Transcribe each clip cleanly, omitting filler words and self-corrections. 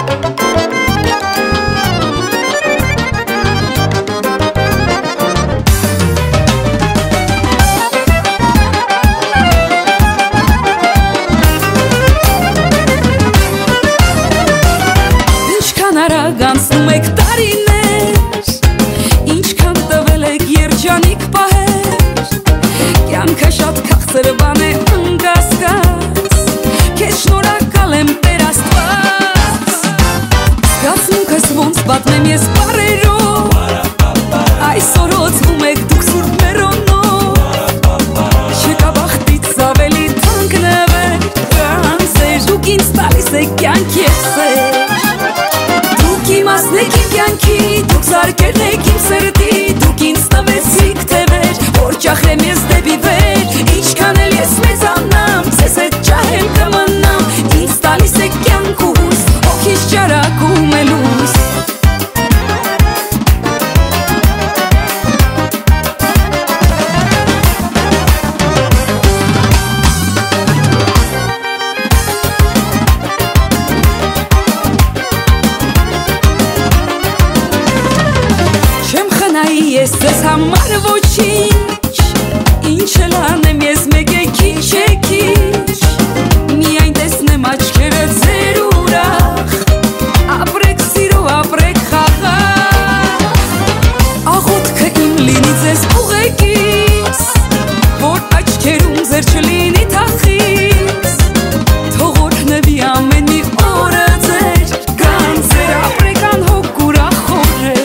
Անցնում եք տարիներ, ինչքան տվել եք երջանիկ պահեր, կյանքը շատ քաղցր բան է անկասկած, քեզ շնորհակալ եմ Տեր Աստված, զգացմունքս ոնց պատմեմ ես բառերով, այսօր օծվում եք դուք սուրբ մերոնով, չկա բախտից ավելի թանկ նվեր, կանցեր, դուք ինձ տալիս եք կյանքի սեր, իմաստ եք իմ կյանքի, դուք զարկերն եք իմ սրտի, դուք ինձ տվեցիք թևեր, որ ճախրեմ ես դեպի վեր, ինչքան էլ ես մեծանամ, ձեզ հետ ջահել կմնամ, ինձ տալիս եք կյանք ու հույս, հոգիս ճարակում է լույս։ Ես ձեզ համար ոչինչ, ինչ էլ անեմ ես մեկ է քիչ է քիչ, միայն տեսնեմ աչքերը ձեր ուրախ, ապրեք սիրո, ապրեք խաղաղ, աղոթքը իմ լինի ձեզ ուղեկից, որ աչքերում ձեր չլինի թախից, թող օրհնվի ամեն մի օրը ձեր, կանցեր ապրեք անհոգ ուրախ օրեր,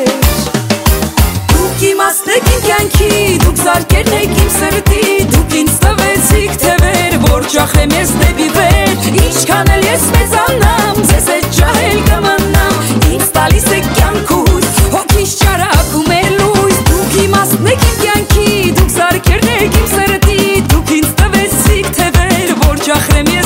իմաստ եք իմ կյանքի, դուք զարկերն եք իմ սրտի, դուք ինձ տվեցիք թևեր, որ ճախրեմ ես դեպի վեր, ինչքան էլ ես մեծանամ, ձեզ հետ ջահել կմնամ, ինձ տալիս եք կյանք ու հույս, հոգիս ճարակում է լույս, դուք իմաստն եք իմ կյանքի, դուք զարկերն եք իմ սրտի, դուք ինձ տվեցիք թևեր, որ ճախրեմ ես